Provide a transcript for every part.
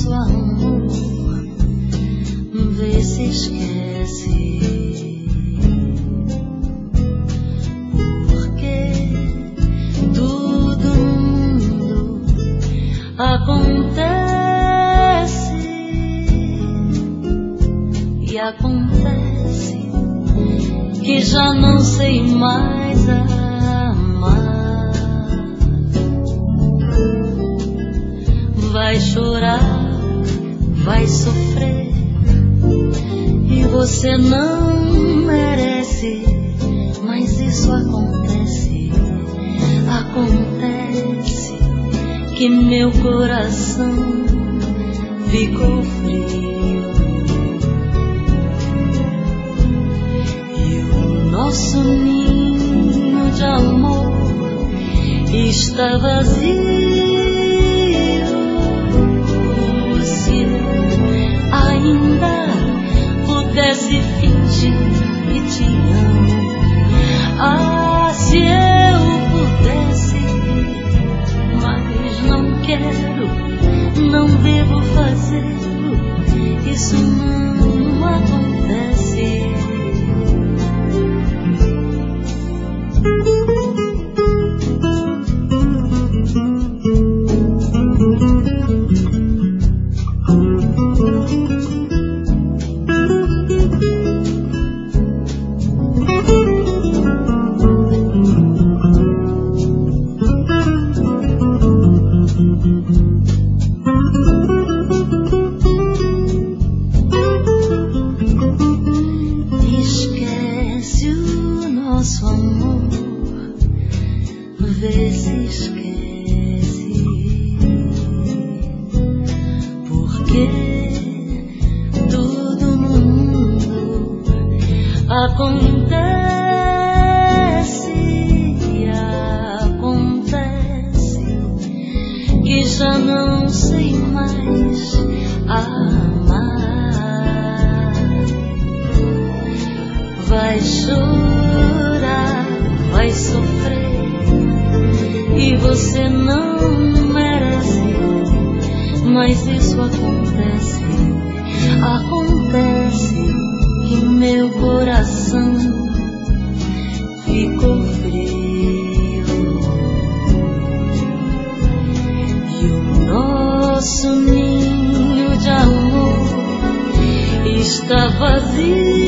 nosso amor, vê se esquece. Porque tudo no mundo acontece e acontece que já não sei mais amar. Vai chorar, vai sofrer, e você não merece, mas isso acontece. Acontece que meu coração ficou frio e o nosso ninho de amor está vazio. Se eu ainda pudesse fingir que te amo, se eu pudesse, mas não quero, não devo fazê-lo, isso não acontece. Esquece o nosso amor, vê se esquece. Porque tudo no mundo acontece e acontece que já não sei mais amar. Vai chorar, vai sofrer, e você não merece, mas isso acontece. Acontece que meu coração ficou frio e o nosso ninho de amor está vazio.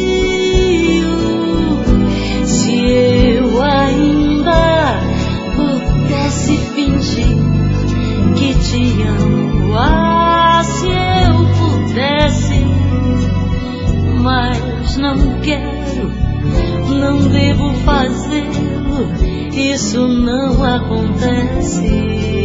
Se eu ainda pudesse fingir que te amo, se eu pudesse, mas não quero, não devo fazê-lo, isso não acontece.